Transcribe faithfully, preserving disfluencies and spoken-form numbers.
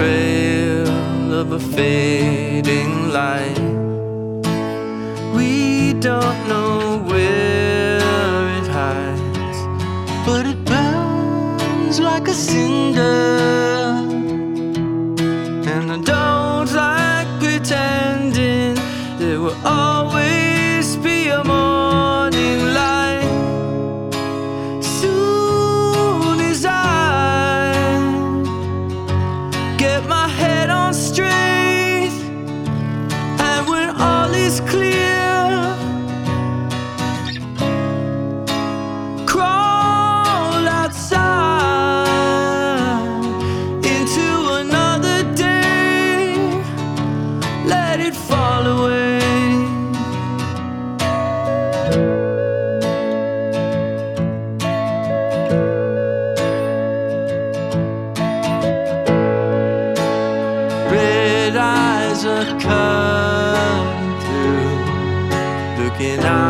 trail of a fading light. We don't know where it hides, but it burns like a cinder. And I don't like pretending there will always be a morning light. Soon as I get my head on straight, and when all is clear, crawl outside into another day, let it fall away. Red eyes are coming through, looking out